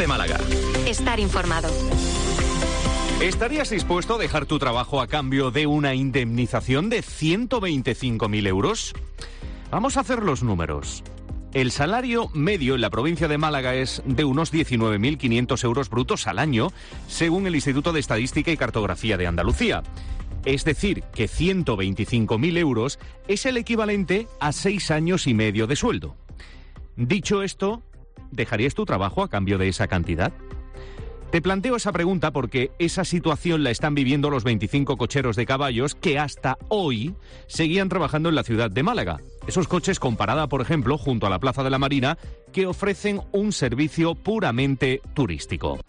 Málaga. Estar informado. ¿Estarías dispuesto a dejar tu trabajo a cambio de una indemnización de 125.000 euros? Vamos a hacer los números. El salario medio en la provincia de Málaga es de unos 19.500 euros brutos al año, según el Instituto de Estadística y Cartografía de Andalucía. Es decir, que 125.000 euros es el equivalente a 6 años y medio de sueldo. Dicho esto, ¿dejarías tu trabajo a cambio de esa cantidad? Te planteo esa pregunta porque esa situación la están viviendo los 25 cocheros de caballos que hasta hoy seguían trabajando en la ciudad de Málaga. Esos coches con parada, por ejemplo, junto a la Plaza de la Marina, que ofrecen un servicio puramente turístico.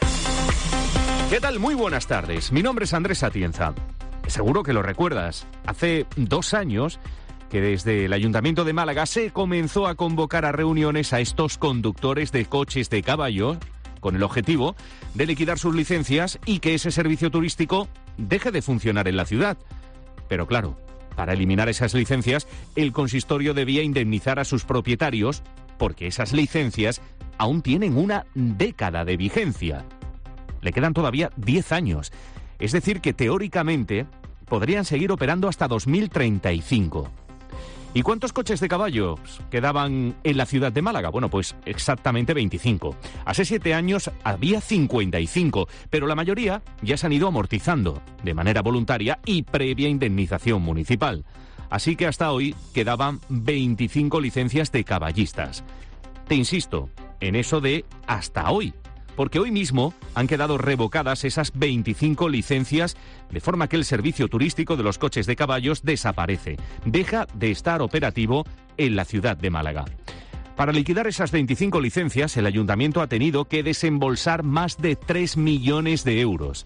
¿Qué tal? Muy buenas tardes. Mi nombre es Andrés Atienza. Seguro que lo recuerdas. Hace 2 años que desde el Ayuntamiento de Málaga se comenzó a convocar a reuniones a estos conductores de coches de caballo con el objetivo de liquidar sus licencias y que ese servicio turístico deje de funcionar en la ciudad. Pero claro, para eliminar esas licencias, el consistorio debía indemnizar a sus propietarios porque esas licencias aún tienen una década de vigencia. Le quedan todavía 10 años. Es decir, que teóricamente podrían seguir operando hasta 2035. ¿Y cuántos coches de caballos quedaban en la ciudad de Málaga? Bueno, pues exactamente 25. Hace 7 años había 55, pero la mayoría ya se han ido amortizando de manera voluntaria y previa indemnización municipal. Así que hasta hoy quedaban 25 licencias de caballistas. Te insisto en eso de hasta hoy, porque hoy mismo han quedado revocadas esas 25 licencias, de forma que el servicio turístico de los coches de caballos desaparece, deja de estar operativo en la ciudad de Málaga. Para liquidar esas 25 licencias, el ayuntamiento ha tenido que desembolsar más de 3 millones de euros,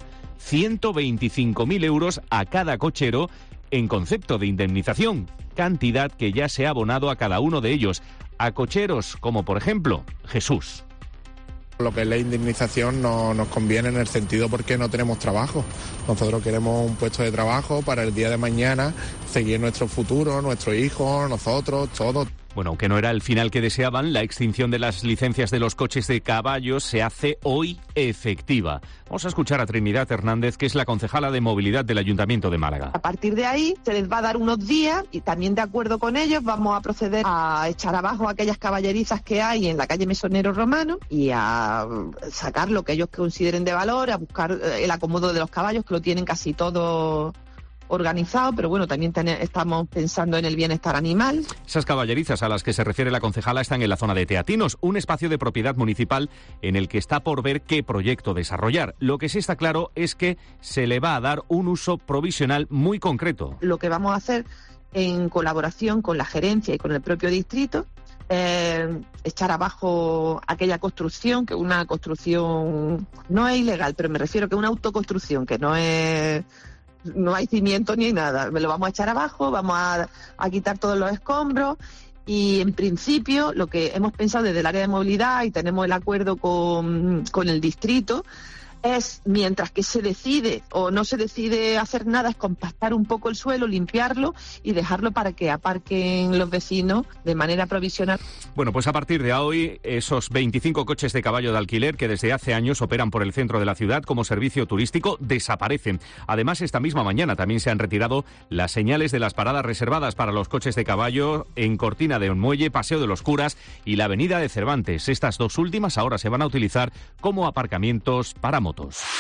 125.000 euros a cada cochero en concepto de indemnización, cantidad que ya se ha abonado a cada uno de ellos, a cocheros como por ejemplo Jesús. Lo que es la indemnización no nos conviene en el sentido porque no tenemos trabajo. Nosotros queremos un puesto de trabajo para el día de mañana, seguir nuestro futuro, nuestros hijos, nosotros, todos. Bueno, aunque no era el final que deseaban, la extinción de las licencias de los coches de caballos se hace hoy efectiva. Vamos a escuchar a Trinidad Hernández, que es la concejala de movilidad del Ayuntamiento de Málaga. A partir de ahí se les va a dar unos días y también de acuerdo con ellos vamos a proceder a echar abajo aquellas caballerizas que hay en la calle Mesonero Romano y a sacar lo que ellos consideren de valor, a buscar el acomodo de los caballos, que lo tienen casi todo organizado, pero bueno, también estamos pensando en el bienestar animal. Esas caballerizas a las que se refiere la concejala están en la zona de Teatinos, un espacio de propiedad municipal en el que está por ver qué proyecto desarrollar. Lo que sí está claro es que se le va a dar un uso provisional muy concreto. Lo que vamos a hacer en colaboración con la gerencia y con el propio distrito, echar abajo aquella construcción, que una construcción no es ilegal, pero me refiero que es una autoconstrucción, que no hay cimiento ni nada. Lo vamos a echar abajo, vamos a quitar todos los escombros y en principio lo que hemos pensado desde el área de movilidad y tenemos el acuerdo con el distrito es, mientras que se decide o no se decide hacer nada, es compactar un poco el suelo, limpiarlo y dejarlo para que aparquen los vecinos de manera provisional. Bueno, pues a partir de hoy, esos 25 coches de caballo de alquiler que desde hace años operan por el centro de la ciudad como servicio turístico desaparecen. Además, esta misma mañana también se han retirado las señales de las paradas reservadas para los coches de caballo en Cortina de Muelle, Paseo de los Curas y la Avenida de Cervantes. Estas 2 últimas ahora se van a utilizar como aparcamientos para motos.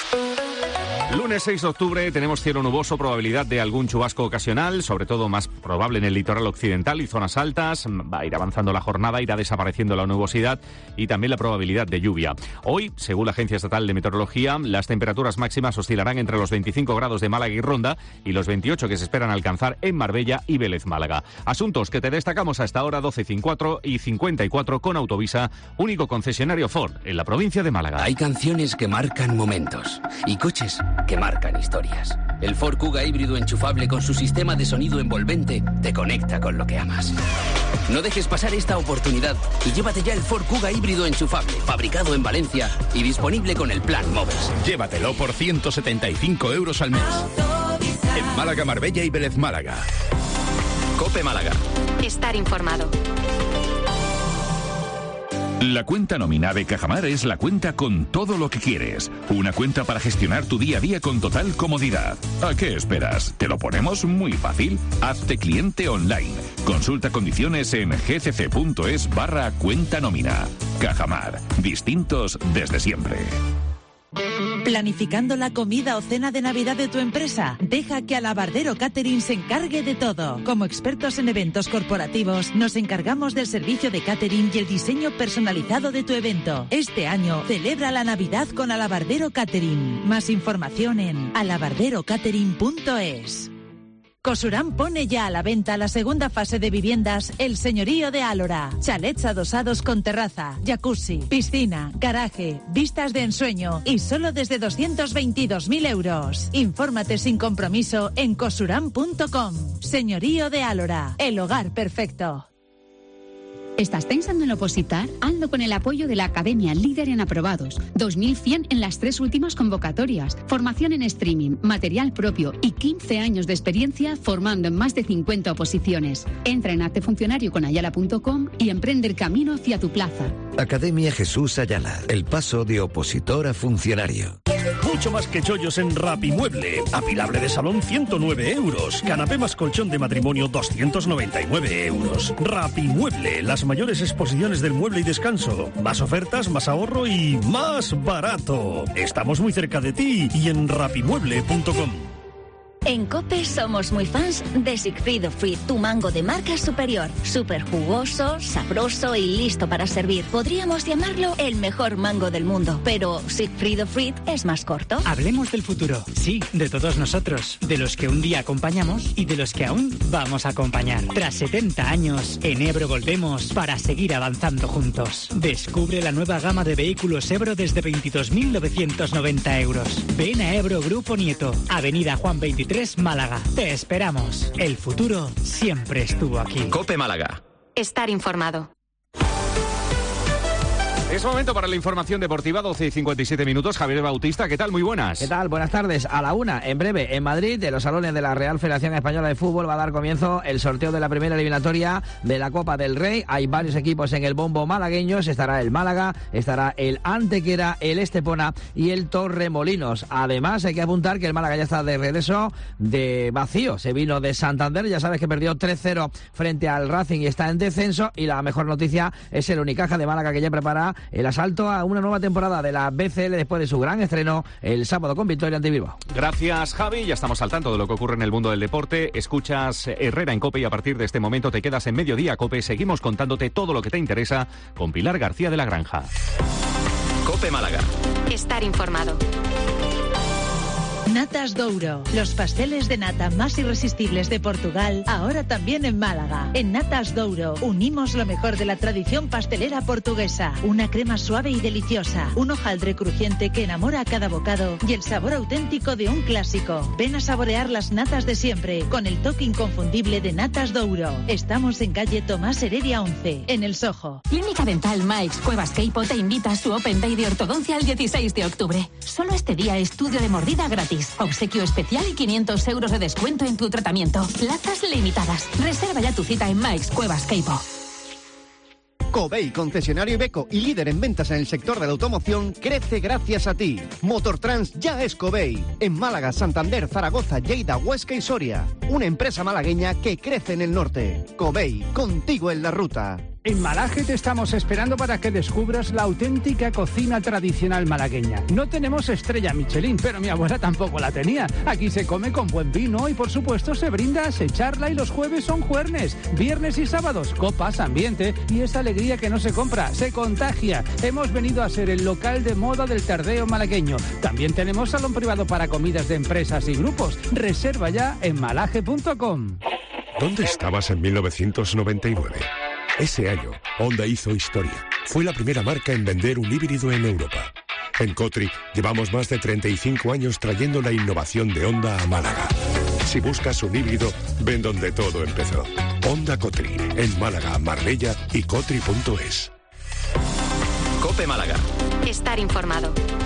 Lunes 6 de octubre tenemos cielo nuboso, probabilidad de algún chubasco ocasional, sobre todo más probable en el litoral occidental y zonas altas. Va a ir avanzando la jornada, irá desapareciendo la nubosidad y también la probabilidad de lluvia. Hoy, según la Agencia Estatal de Meteorología, las temperaturas máximas oscilarán entre los 25 grados de Málaga y Ronda y los 28 que se esperan alcanzar en Marbella y Vélez Málaga. Asuntos que te destacamos hasta ahora, 12:54 y 54 con Autovisa, único concesionario Ford en la provincia de Málaga. Hay canciones que marcan momentos y coches que marcan historias. El Ford Kuga híbrido enchufable con su sistema de sonido envolvente te conecta con lo que amas. No dejes pasar esta oportunidad y llévate ya el Ford Kuga híbrido enchufable, fabricado en Valencia y disponible con el plan Moves. Llévatelo por 175 euros al mes. En Málaga, Marbella y Vélez Málaga. COPE Málaga. Estar informado. La cuenta nómina de Cajamar es la cuenta con todo lo que quieres. Una cuenta para gestionar tu día a día con total comodidad. ¿A qué esperas? ¿Te lo ponemos muy fácil? Hazte cliente online. Consulta condiciones en gcc.es/cuenta nómina. Cajamar. Distintos desde siempre. ¿Planificando la comida o cena de Navidad de tu empresa? Deja que Alabardero Catering se encargue de todo. Como expertos en eventos corporativos, nos encargamos del servicio de catering y el diseño personalizado de tu evento. Este año, celebra la Navidad con Alabardero Catering. Más información en alabarderocatering.es. Cosurán pone ya a la venta la segunda fase de viviendas El Señorío de Álora. Chalets adosados con terraza, jacuzzi, piscina, garaje, vistas de ensueño y solo desde 222.000 euros. Infórmate sin compromiso en cosurán.com. Señorío de Álora, el hogar perfecto. ¿Estás pensando en opositar? Hazlo con el apoyo de la Academia Líder en Aprobados. 2.100 en las 3 últimas convocatorias. Formación en streaming, material propio y 15 años de experiencia formando en más de 50 oposiciones. Entra en actefuncionarioconayala.com y emprende el camino hacia tu plaza. Academia Jesús Ayala. El paso de opositor a funcionario. Mucho más que chollos en Rapimueble. Apilable de salón 109 euros. Canapé más colchón de matrimonio 299 euros. Rapimueble, las mayores exposiciones del mueble y descanso. Más ofertas, más ahorro y más barato. Estamos muy cerca de ti y en rapimueble.com. En COPE somos muy fans de Sigfrido Fruit, tu mango de marca superior. Súper jugoso, sabroso y listo para servir. Podríamos llamarlo el mejor mango del mundo, pero Sigfrido Fruit es más corto. Hablemos del futuro, sí, de todos nosotros, de los que un día acompañamos y de los que aún vamos a acompañar. Tras 70 años, en Ebro volvemos para seguir avanzando juntos. Descubre la nueva gama de vehículos Ebro desde 22.990 euros. Ven a Ebro Grupo Nieto, Avenida Juan 23, Málaga. Te esperamos. El futuro siempre estuvo aquí. COPE Málaga. Estar informado. Es momento para la información deportiva, 12:57. Javier Bautista, ¿qué tal? Muy buenas. ¿Qué tal? Buenas tardes. A la 1, en breve, en Madrid, en los salones de la Real Federación Española de Fútbol, va a dar comienzo el sorteo de la primera eliminatoria de la Copa del Rey. Hay varios equipos en el bombo malagueños. Estará el Málaga, estará el Antequera, el Estepona y el Torremolinos. Además, hay que apuntar que el Málaga ya está de regreso de vacío. Se vino de Santander, ya sabes que perdió 3-0 frente al Racing y está en descenso. Y la mejor noticia es el Unicaja de Málaga, que ya prepara el asalto a una nueva temporada de la BCL después de su gran estreno el sábado con victoria ante Bilbao. Gracias, Javi. Ya estamos al tanto de lo que ocurre en el mundo del deporte. Escuchas Herrera en COPE y a partir de este momento te quedas en Mediodía COPE. Seguimos contándote todo lo que te interesa con Pilar García de la Granja. COPE Málaga. Estar informado. Natas Douro, los pasteles de nata más irresistibles de Portugal, ahora también en Málaga. En Natas Douro unimos lo mejor de la tradición pastelera portuguesa, una crema suave y deliciosa, un hojaldre crujiente que enamora a cada bocado y el sabor auténtico de un clásico. Ven a saborear las natas de siempre, con el toque inconfundible de Natas Douro. Estamos en calle Tomás Heredia 11, en El Sojo. Clínica Dental Mike's Cuevas Queipo te invita a su Open Day de ortodoncia el 16 de octubre. Solo este día estudio de mordida gratis. Obsequio especial y 500 euros de descuento en tu tratamiento. Plazas limitadas. Reserva ya tu cita en Mike's Cuevas Queipo. Covey, concesionario Iveco y líder en ventas en el sector de la automoción, crece gracias a ti. Motortrans ya es Covey. En Málaga, Santander, Zaragoza, Lleida, Huesca y Soria. Una empresa malagueña que crece en el norte. Covey, contigo en la ruta. En Malaje te estamos esperando para que descubras la auténtica cocina tradicional malagueña. No tenemos estrella Michelin, pero mi abuela tampoco la tenía. Aquí se come con buen vino y por supuesto se brinda, se charla y los jueves son juernes. Viernes y sábados, copas, ambiente y esa alegría que no se compra, se contagia. Hemos venido a ser el local de moda del tardeo malagueño. También tenemos salón privado para comidas de empresas y grupos. Reserva ya en malaje.com. ¿Dónde estabas en 1999? Ese año, Honda hizo historia. Fue la primera marca en vender un híbrido en Europa. En Cotri llevamos más de 35 años trayendo la innovación de Honda a Málaga. Si buscas un híbrido, ven donde todo empezó. Honda Cotri, en Málaga, Marbella y Cotri.es. COPE Málaga. Estar informado.